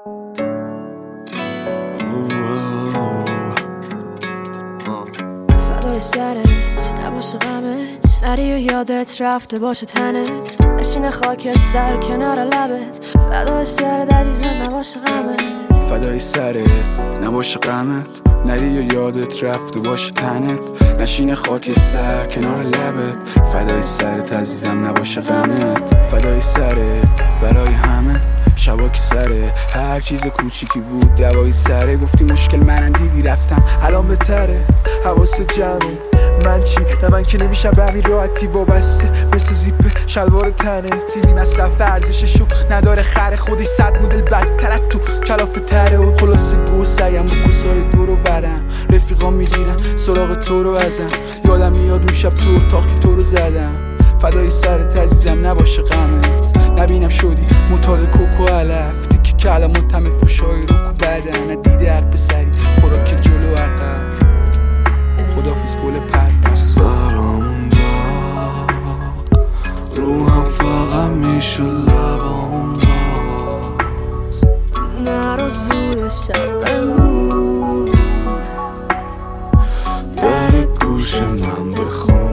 فدای سرت نباشه غمت، نری و یادت رفته باشه تنت، نشینه خاکستر کنار لبت. فدای سرت عزیزم نباشه غمت، فدای سرت نباشه غمت، نری و یادت رفته باشه تنت، نشینه خاکستر کنار لبت. فدای سرت عزیزم نباشه غمت، فدای سرت برای همه شبا که سره هر چیز کوچیکی بود دوایی سره. گفتی مشکل منم دیدی رفتم الان بهتره، حواست جمعه من چی؟ نه من که نمیشم به همین راحتی وابسته مثل زیپ شلوار تنه. تیمی مصرف ارزششو نداره خره، خودش 100 مدل بدتر از تو کلافه تره. و خلاصه گو سعیم و کسای دور و برم، رفیقام میگیرن سراغ تو رو ازم. یادم میاد اون شب تو اتاق که تو رو زدم. فدای سرت عزیزم نباشه غمت، نبینم شدی معتاد کوکو علف، تیکی کلمات همه فوشای رو کو بدن. ندیده حق بسری خوراک جلو عقب، خدافیز گل پر سرم داغ، روحم فقط میشه لبام باز. نرو زود شب بمون، در گوش من بخون.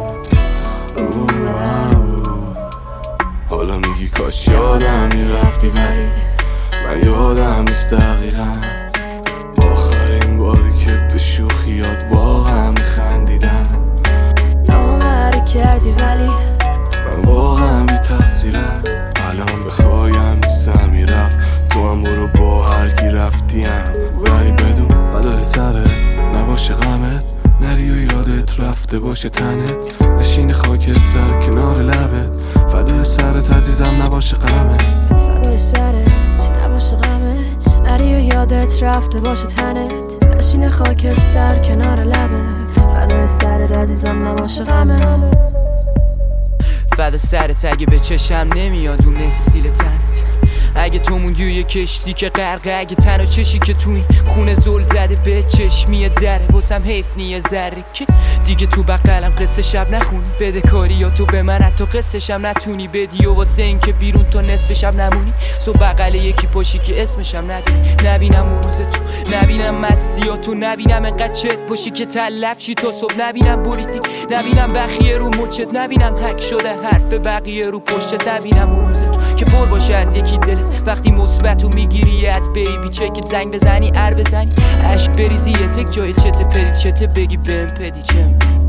حالا میگی کاش یادم میرفتی، ولی من یادم نیست دقیقا آخرین باری که به شوخیات واقعا میخندیدم. نامری کردی ولی من واقعا بی تقصیرم، الان بخوایم نیستم میرفت. تو هم برو با هر کی رفتیم، ولی بدون فدای سرت نباشه غمت، نری و یادت رفته باشه تنت، نشین خاکستر کنار لبت. فدای سرت عزیزم نباشه غمت، فدای سرت نباشه غمت، نری و یادت رفته باشه تنت، نشین خاکستر کنار لبت. فدای سرت عزیزم نباشه غمت، فدا سرت اگه به چشم نمیاد اون استیل تنت. اگه تو موندی و یه کشتی که غرقه، اگه تنها چشی که تو این خونه زل زده به چشمی دره، واسم حیف نیه ذره که دیگه تو بغلم قصه شب نخونی. بده کاری یا تو به من حتی قصه شب نتونی بدی، و واسه این که بیرون تو نصف شب نمونی. سو بغل یکی پاشی که اسمشم ندی، نبینم اون روز تو، نبینم مستیاتو، نبینم انقدر چت پاشی که تلف شی تا صبح، نبینم بریدی، نبینم بخیه رو مچت، نبینم حک شده حرف بقیه رو پشتت، نبینم اون روز تو که پر باشه از یکی دلت وقتی مثبتو میگیری از بیبی چک، زنگ بزنی ار بزنی عشق بریزی یه تک جای چته پری چته بگی بهم پدی چم.